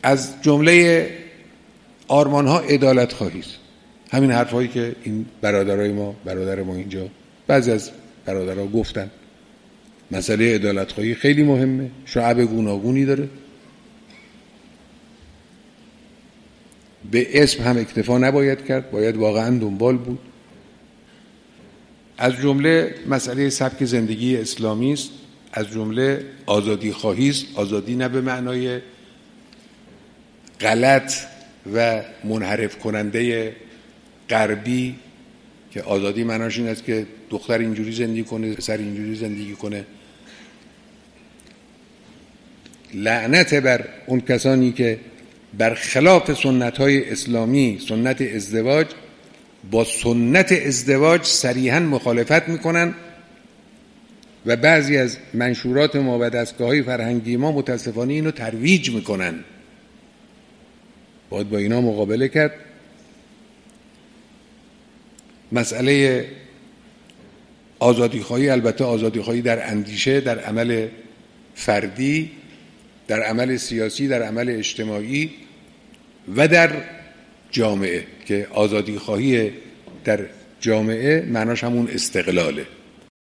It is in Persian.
از جمله آرمان‌ها عدالت خواهی است. همین حرفایی که این برادر ما اینجا بعضی از برادرها گفتن. مسئله عدالت خواهی خیلی مهمه، شعب گوناگونی داره. به اسم هم اکتفا نباید کرد، باید واقعا دنبال بود. از جمله مسئله سبک زندگی اسلامی است، از جمله آزادی خواهی است. آزادی نه به معنای غلط و منحرف کننده غربی که آزادی معناش این است که دختر اینجوری زندگی کنه، پسر اینجوری زندگی کنه. لعنت بر اون کسانی که برخلاف سنت‌های اسلامی، سنت ازدواج، با سنت ازدواج صریحاً مخالفت میکنن و بعضی از منشورات ما و دستگاه‌های فرهنگی ما متاسفانه اینو ترویج میکنن. باید با اینا مقابله کرد. مسئله آزادی‌خواهی، البته آزادی‌خواهی در اندیشه، در عمل فردی، در عمل سیاسی، در عمل اجتماعی و در جامعه، که آزادی‌خواهی در جامعه معناش همون استقلاله.